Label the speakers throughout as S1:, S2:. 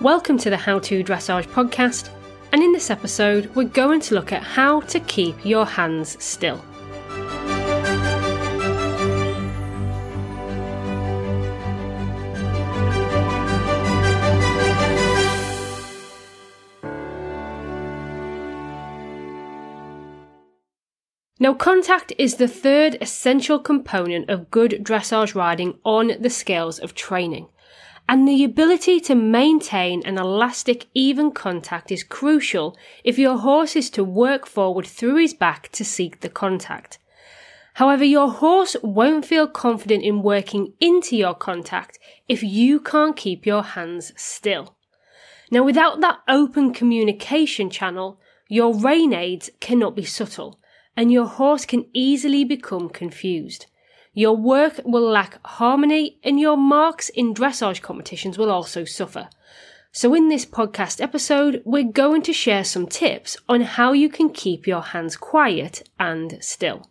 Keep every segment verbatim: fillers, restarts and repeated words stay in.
S1: Welcome to the How To Dressage podcast, and in this episode we're going to look at how to keep your hands still. Now, contact is the third essential component of good dressage riding on the scales of training. And the ability to maintain an elastic, even contact is crucial if your horse is to work forward through his back to seek the contact. However, your horse won't feel confident in working into your contact if you can't keep your hands still. Now, without that open communication channel, your rein aids cannot be subtle, and your horse can easily become confused. Your work will lack harmony and your marks in dressage competitions will also suffer. So in this podcast episode, we're going to share some tips on how you can keep your hands quiet and still.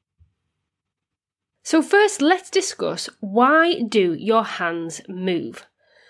S1: So first, let's discuss, why do your hands move?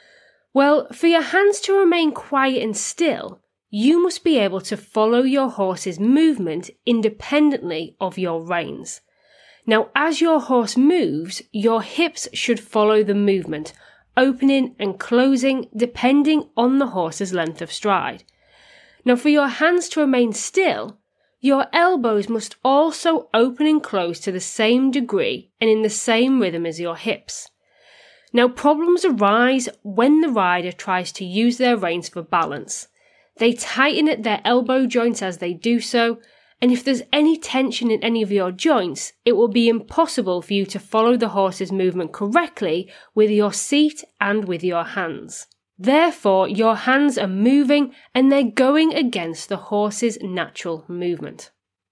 S1: Well, for your hands to remain quiet and still, you must be able to follow your horse's movement independently of your reins. Now, as your horse moves, your hips should follow the movement, opening and closing depending on the horse's length of stride. Now, for your hands to remain still, your elbows must also open and close to the same degree and in the same rhythm as your hips. Now, problems arise when the rider tries to use their reins for balance. They tighten at their elbow joints as they do so, and if there's any tension in any of your joints, it will be impossible for you to follow the horse's movement correctly with your seat and with your hands. Therefore, your hands are moving and they're going against the horse's natural movement.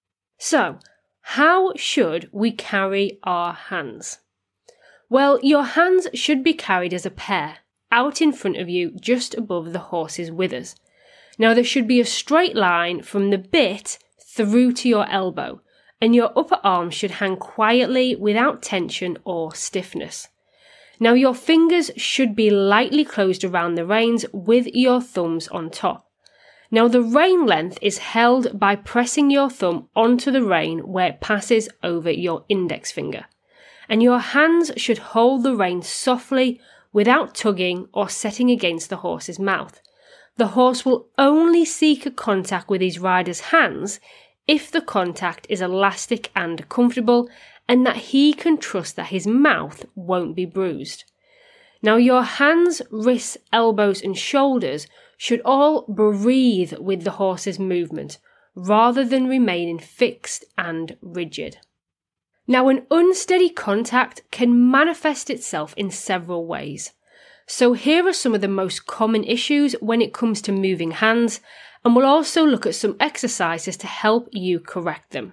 S1: So, how should we carry our hands? Well, your hands should be carried as a pair, out in front of you just above the horse's withers. Now, there should be a straight line from the bit through to your elbow, and your upper arm should hang quietly without tension or stiffness. Now, your fingers should be lightly closed around the reins with your thumbs on top. Now, the rein length is held by pressing your thumb onto the rein where it passes over your index finger, and your hands should hold the rein softly without tugging or setting against the horse's mouth. The horse will only seek a contact with his rider's hands if the contact is elastic and comfortable and that he can trust that his mouth won't be bruised. Now, your hands, wrists, elbows and shoulders should all breathe with the horse's movement rather than remaining fixed and rigid. Now, an unsteady contact can manifest itself in several ways. So here are some of the most common issues when it comes to moving hands, and we'll also look at some exercises to help you correct them.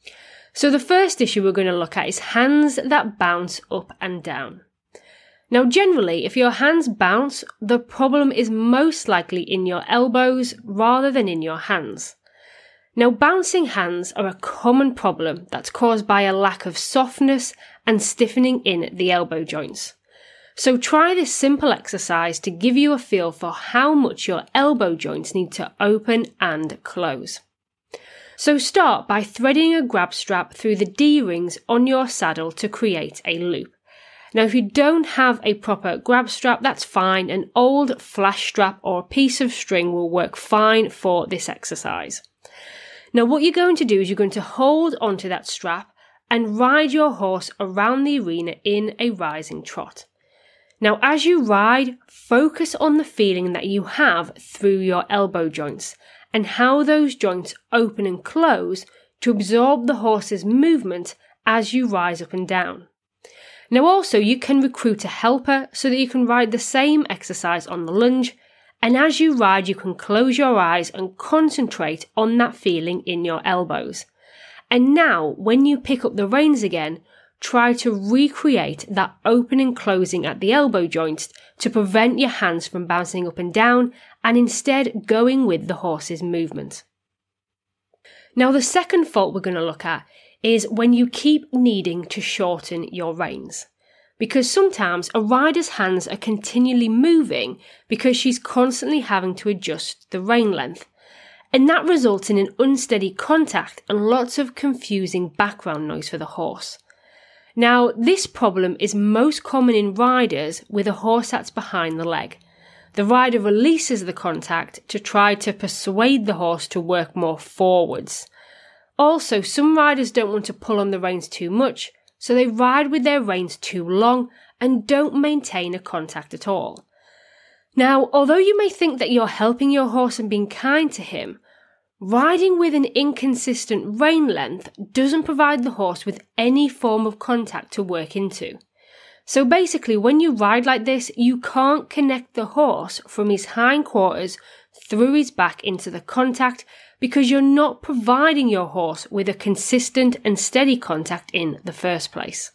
S1: So the first issue we're going to look at is hands that bounce up and down. Now, generally, if your hands bounce, the problem is most likely in your elbows rather than in your hands. Now, bouncing hands are a common problem that's caused by a lack of softness and stiffening in the elbow joints. So try this simple exercise to give you a feel for how much your elbow joints need to open and close. So start by threading a grab strap through the D-rings on your saddle to create a loop. Now, if you don't have a proper grab strap, that's fine. An old flash strap or a piece of string will work fine for this exercise. Now, what you're going to do is you're going to hold onto that strap and ride your horse around the arena in a rising trot. Now, as you ride, focus on the feeling that you have through your elbow joints and how those joints open and close to absorb the horse's movement as you rise up and down. Now, also, you can recruit a helper so that you can ride the same exercise on the lunge, and as you ride, you can close your eyes and concentrate on that feeling in your elbows. And now, when you pick up the reins again, try to recreate that opening and closing at the elbow joints to prevent your hands from bouncing up and down and instead going with the horse's movement. Now, the second fault we're going to look at is when you keep needing to shorten your reins. because sometimes a rider's hands are continually moving because she's constantly having to adjust the rein length. And that results in an unsteady contact and lots of confusing background noise for the horse. Now, this problem is most common in riders with a horse that's behind the leg. The rider releases the contact to try to persuade the horse to work more forwards. Also, some riders don't want to pull on the reins too much, so they ride with their reins too long and don't maintain a contact at all. Now, although you may think that you're helping your horse and being kind to him, riding with an inconsistent rein length doesn't provide the horse with any form of contact to work into. So basically, when you ride like this, you can't connect the horse from his hindquarters through his back into the contact because you're not providing your horse with a consistent and steady contact in the first place.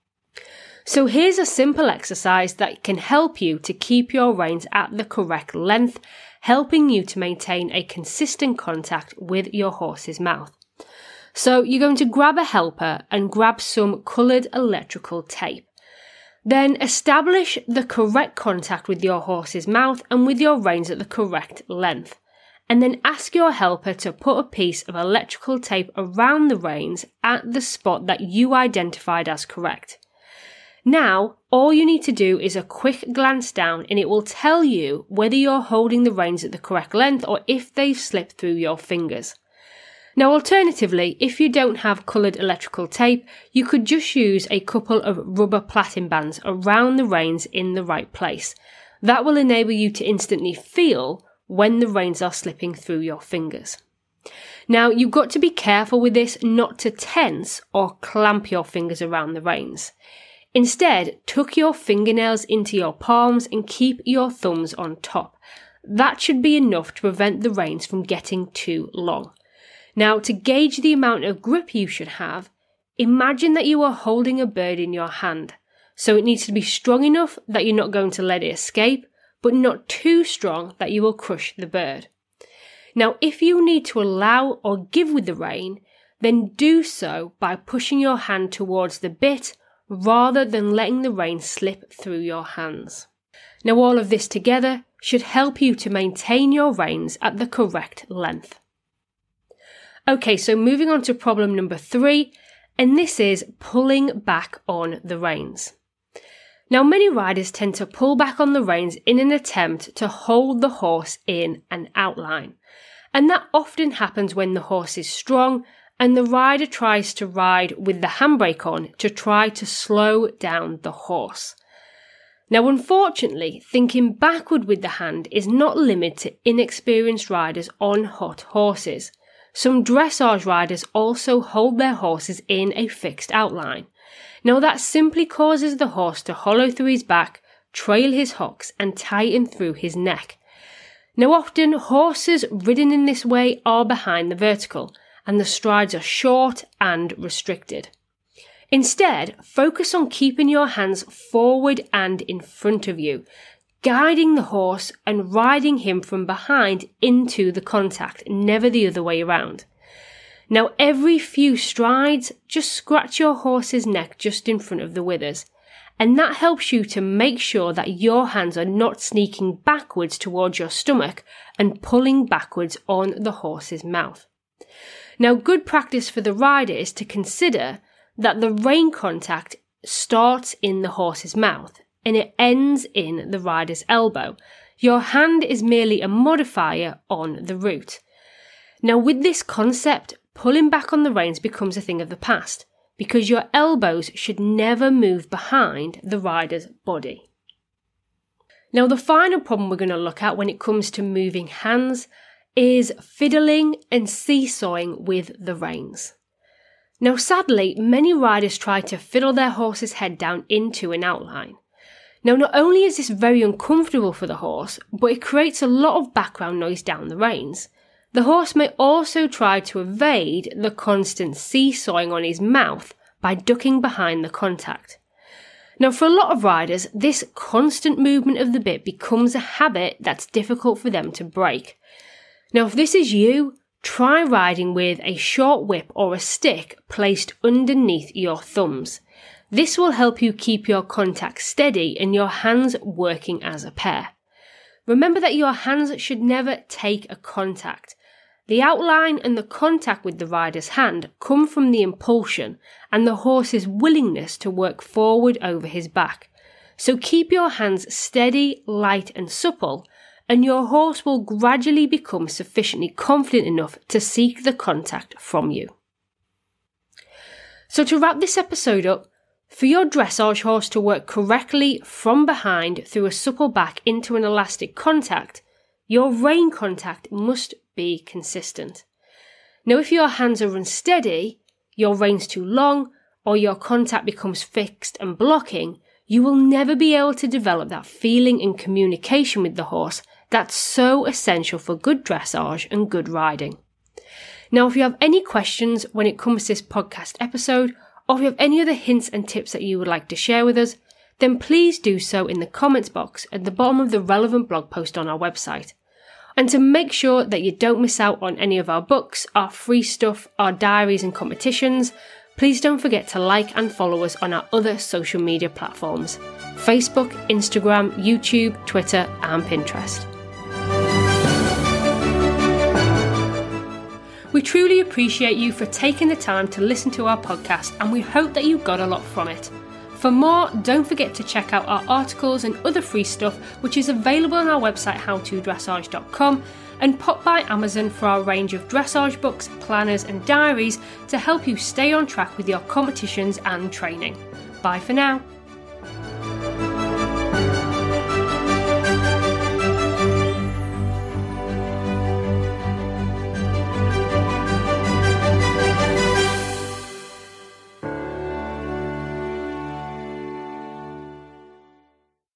S1: So here's a simple exercise that can help you to keep your reins at the correct length, helping you to maintain a consistent contact with your horse's mouth. So you're going to grab a helper and grab some coloured electrical tape. Then establish the correct contact with your horse's mouth and with your reins at the correct length. And then ask your helper to put a piece of electrical tape around the reins at the spot that you identified as correct. Now, all you need to do is a quick glance down and it will tell you whether you're holding the reins at the correct length or if they've slipped through your fingers. Now, alternatively, if you don't have coloured electrical tape, you could just use a couple of rubber plaiting bands around the reins in the right place. That will enable you to instantly feel when the reins are slipping through your fingers. Now, you've got to be careful with this not to tense or clamp your fingers around the reins. Instead, tuck your fingernails into your palms and keep your thumbs on top. That should be enough to prevent the reins from getting too long. Now, to gauge the amount of grip you should have, imagine that you are holding a bird in your hand. So it needs to be strong enough that you're not going to let it escape, but not too strong that you will crush the bird. Now, if you need to allow or give with the rein, then do so by pushing your hand towards the bit rather than letting the rein slip through your hands. Now, all of this together should help you to maintain your reins at the correct length. Okay, so moving on to problem number three, and this is pulling back on the reins. Now, many riders tend to pull back on the reins in an attempt to hold the horse in an outline, and that often happens when the horse is strong and the rider tries to ride with the handbrake on to try to slow down the horse. Now, unfortunately, thinking backward with the hand is not limited to inexperienced riders on hot horses. Some dressage riders also hold their horses in a fixed outline. Now, that simply causes the horse to hollow through his back, trail his hocks, and tighten through his neck. Now, often horses ridden in this way are behind the vertical, and the strides are short and restricted. Instead, focus on keeping your hands forward and in front of you, guiding the horse and riding him from behind into the contact, never the other way around. Now, every few strides, just scratch your horse's neck just in front of the withers, and that helps you to make sure that your hands are not sneaking backwards towards your stomach and pulling backwards on the horse's mouth. Now, good practice for the rider is to consider that the rein contact starts in the horse's mouth and it ends in the rider's elbow. Your hand is merely a modifier on the route. Now, with this concept, pulling back on the reins becomes a thing of the past because your elbows should never move behind the rider's body. Now, the final problem we're going to look at when it comes to moving hands is fiddling and seesawing with the reins. Now, sadly, many riders try to fiddle their horse's head down into an outline. Now, not only is this very uncomfortable for the horse, but it creates a lot of background noise down the reins. The horse may also try to evade the constant seesawing on his mouth by ducking behind the contact. Now, for a lot of riders, this constant movement of the bit becomes a habit that's difficult for them to break. Now, if this is you, try riding with a short whip or a stick placed underneath your thumbs. This will help you keep your contact steady and your hands working as a pair. Remember that your hands should never take a contact. The outline and the contact with the rider's hand come from the impulsion and the horse's willingness to work forward over his back. So keep your hands steady, light and supple, and your horse will gradually become sufficiently confident enough to seek the contact from you. So to wrap this episode up, for your dressage horse to work correctly from behind through a supple back into an elastic contact, your rein contact must be consistent. Now, if your hands are unsteady, your rein's too long, or your contact becomes fixed and blocking, you will never be able to develop that feeling and communication with the horse that's so essential for good dressage and good riding. Now, if you have any questions when it comes to this podcast episode, or if you have any other hints and tips that you would like to share with us, then please do so in the comments box at the bottom of the relevant blog post on our website. And to make sure that you don't miss out on any of our books, our free stuff, our diaries and competitions, please don't forget to like and follow us on our other social media platforms: Facebook, Instagram, YouTube, Twitter and Pinterest. We truly appreciate you for taking the time to listen to our podcast, and we hope that you got a lot from it. For more, don't forget to check out our articles and other free stuff, which is available on our website how to dressage dot com, and pop by Amazon for our range of dressage books, planners and diaries to help you stay on track with your competitions and training. Bye for now.